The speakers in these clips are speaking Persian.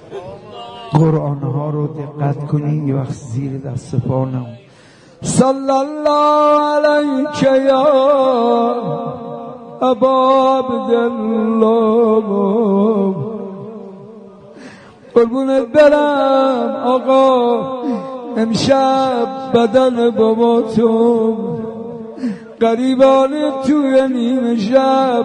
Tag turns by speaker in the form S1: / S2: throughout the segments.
S1: قرآن ها رو دقت کنی، یه وقت زیر دست پا نمون. صلی الله علیک یا ابا عبدالله. قربونت برم آقا، امشب بدن بابا تو قریبانه توی نیمه شب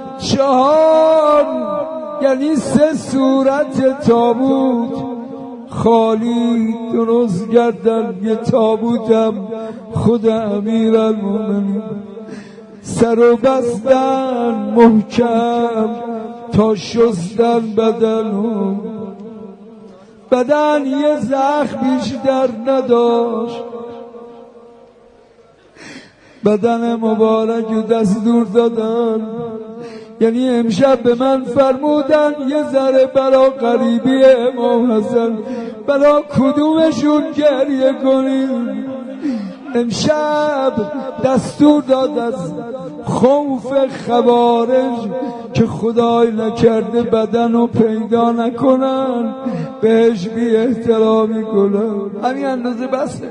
S1: 4 یعنی 3 صورت تابوت خالی درست کردن. یه تابوتم خود امیرالمومنین سر و بستن محکم تا شستن بدن یه زخم بیشتر نداشت. بدن مبارک رو دستور دادن، یعنی امشب به من فرمودن یه ذره برا قریبی امام حسن برا کدومشون گریه کنیم. امشب دستور داد از خوف خوارج که خدای نکرده بدن رو پیدا نکنن بهش بی احترامی کنن. همین اندازه بسه.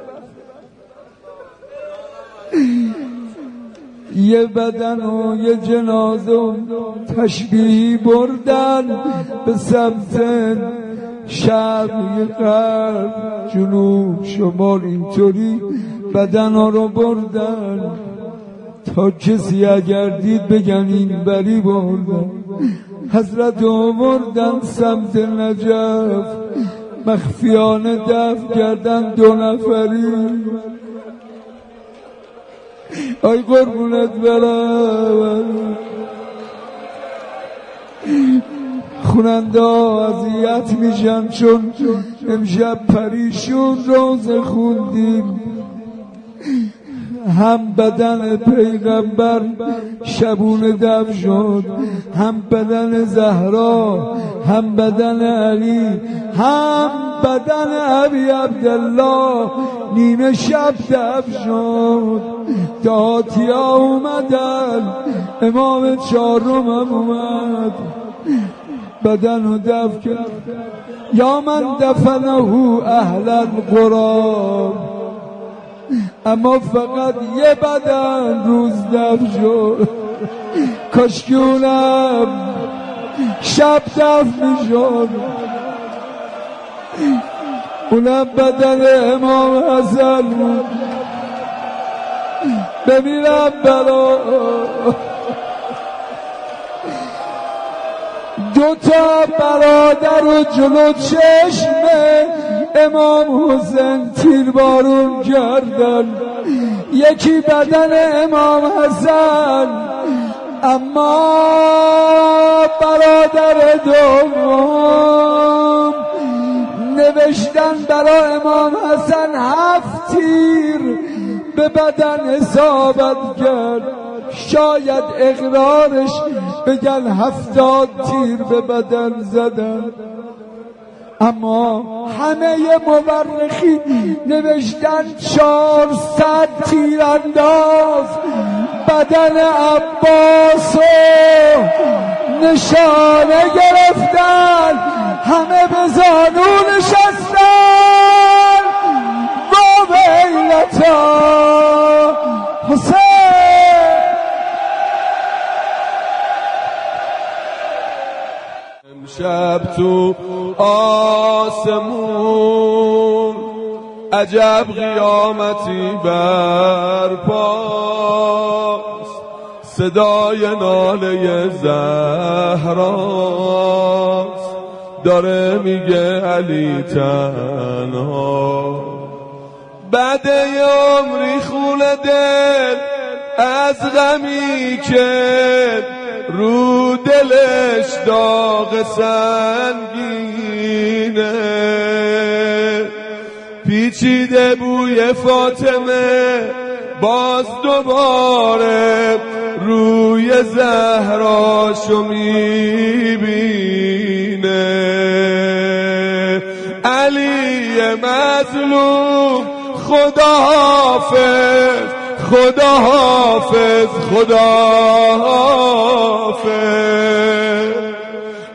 S1: یه بدن و یه جنازه تشبیه بردن به سمت شرق غرب جنوب شمال، اینطوری بدن ها رو بردن تا کسی اگر دید بگن این بری بردن. حضرت آوردن سمت نجف، مخفیانه دفن کردن 2 نفری. آی قربونت برم، خوننده ها اذیت میشن چون امشب پریشون روزه خوندیم. هم بدن پیغمبر شبونه دفن شد، هم بدن زهرا، هم بدن علی، هم بدن ابی عبدالله نیمه شب دفن شد. دهاتیا اومدن، امام 4م هم اومد، بدن رو دفن کرد. یا من دفنه اهل القرآن، اما فقط یه بدن روز دفن شد. کاشکی اونم شب دفن میشد. اونم بدن امام حسن بود. بمیرم برا 2 برادر و جلو چشم امام حسین تیربارون کردن. یکی بدن امام حسن، اما برادر دوم نوشتن برای امام حسن 7 تیر به بدن اصابت کرد. شاید اقرارش بگن 70 تیر به بدن زدن، اما همه مورخین نوشتن 400 تیرانداز بدن عباس نشانه گرفتن. همه به زانو نشستن. و ویلتا حسین.
S2: امشب تو آسمون عجب قیامتی برپاست. صدای ناله زهراست، داره میگه علی تنها. بعد عمری خونه دل از غمی که رو دلش داغ سنگینه. پیچیده بوی فاطمه باز دوباره روی زهراشو میبینه. علی مظلوم خدا حافظ، خدا حافظ، خدا حافظ.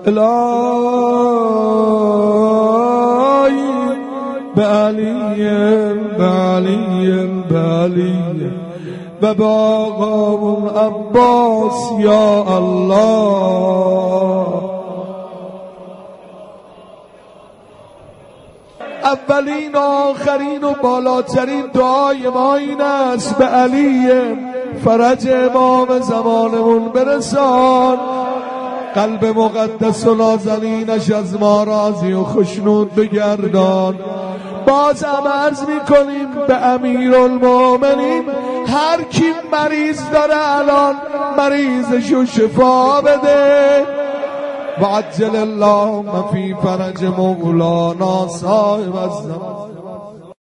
S1: الهی به علی و به آقامون عباس یا الله. اولین و آخرین و بالاترین دعای ما این است به علی فرج امام زمانمون برسان، قلب مقدس و نازنینش از ما راضی و خشنود بگردان. باز هم عرض میکنیم به امیرالمومنین هر کی مریض داره الان مریضشو شفا بده. و عجل الله فی فرج مولانا صاحب الزمان.